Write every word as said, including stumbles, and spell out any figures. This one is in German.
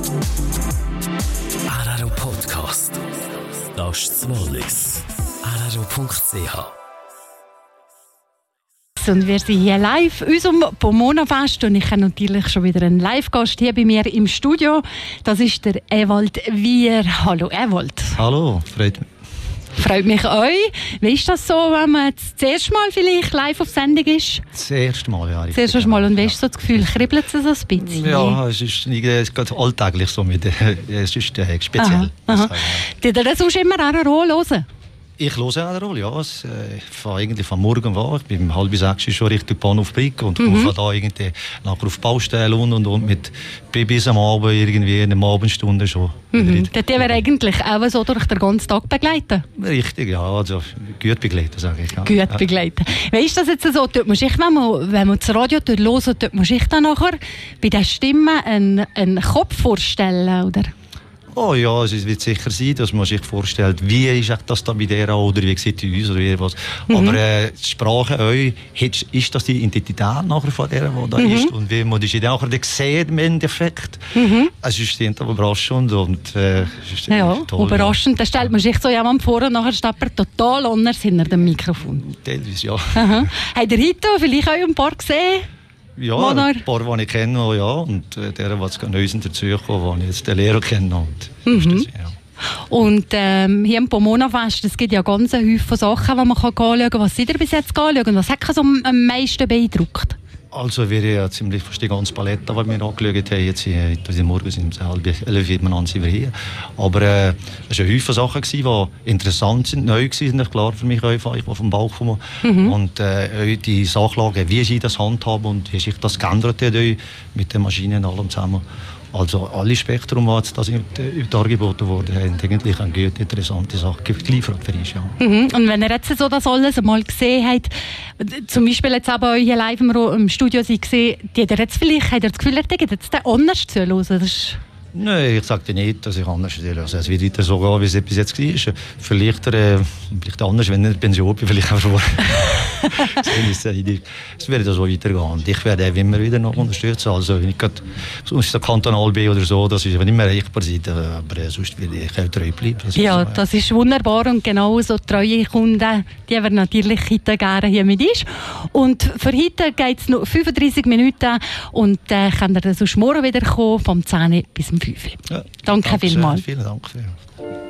R R O Podcast. Das ist das Wallis. R R O Punkt C H. Und wir sind hier live unserem Pomona-Fest und ich habe natürlich schon wieder einen Live-Gast hier bei mir im Studio. Das ist der Ewald Wier. Hallo Ewald. Hallo, freut mich. Freut mich euch. Wie ist das so, wenn man das erste Mal vielleicht live auf Sendung ist? Das erste Mal, ja. Das erste Mal. Und wie ist so das Gefühl? Kribbelt es so ein bisschen? Ja, es ist nicht gerade alltäglich so. Mit, es ist äh, speziell. Aha, aha. Tut ihr das sonst immer R R O hören? Ich höre auch eine Rolle, ja. Es, äh, ich fahre eigentlich von morgen an. Ich bin um halb sechs schon Richtung Bahnhof Brigg und komme mhm. da irgendwie nachher auf Baustelle und, und, und mit Babys am Abend irgendwie in der Abendstunde schon. Mhm. Die wäre eigentlich auch so durch den ganzen Tag begleiten? Richtig, ja. Also gut begleiten, sage ich. Ja. Gut begleiten. Ja. Wie ist das jetzt so? Tut man sich, wenn man, wenn man das Radio hört, tut man sich dann nachher bei den Stimmen einen, einen Kopf vorstellen, oder? Oh ja, es wird sicher sein, dass man sich vorstellt, wie ist das da bei der oder wie sieht die uns oder wie was. Mhm. Aber äh, die Sprache euch, ist das die Identität nachher von der, die da mhm. ist und wie man die nachher sieht im Endeffekt. Mhm. Es ist aber überraschend und äh, ist ja, toll. Überraschend, ja. Da stellt man sich so jemand vor und nachher steht man total anders hinter dem Mikrofon. Teilweise, ja. Aha. Habt ihr heute vielleicht auch ein paar gesehen? Ja, Monar. Ein paar, die ich kenne, ja. Und äh, der, der jetzt neu dazugekommen, den ich jetzt den Lehrer kenne. Und, mhm. das, ja. und ähm, hier im Pomona-Fest, es gibt ja ganz viele Sachen, die man anschauen kann. Was seid ihr bis jetzt anschauen? Was hat euch so am meisten beeindruckt? Also wir haben ja ziemlich fast die ganze Palette, die wir angeschaut haben. Jetzt heute Morgen sind wir halb elf sind wir hier. Aber äh, es waren Haufen Sachen, die interessant sind, neu waren, klar für mich einfach, ich war vom Bauch komme. Mhm. Und äh, die Sachlage, wie sie das handhaben und wie sich das geändert hat mit den Maschinen und allem zusammen. Also alle Spektrum, die das angeboten wurden, haben eigentlich eine gute, interessante Sache geliefert für uns. Ja. Mhm. Und wenn ihr jetzt so das alles mal gesehen habt, zum Beispiel jetzt auch bei euch hier live im, im Studio gesehen, die ihr jetzt vielleicht, habt ihr das Gefühl, ihr hättet jetzt anders zuhören? Nein, ich sage dir nicht, dass ich anders will. Also es wird weiter so gehen, wie es bis jetzt war. Vielleicht, äh, vielleicht anders, wenn ich in Pension bin, vielleicht auch schon. Es wird so weitergehen. Und ich werde immer wieder noch unterstützen. Also nicht gerade, sonst der Kantonal B oder so, das ist nicht mehr erreichbar sein, aber sonst werde ich auch treu bleiben. Das ja, ist so, das ist wunderbar und genau so treue Kunden, die wir natürlich heute gerne hier mit uns. Und für heute geht es noch fünfunddreissig Minuten und äh, könnt ihr dann sonst morgen wieder kommen, vom zehn bis zum fünf. Ja, danke vielmals. Vielen Dank.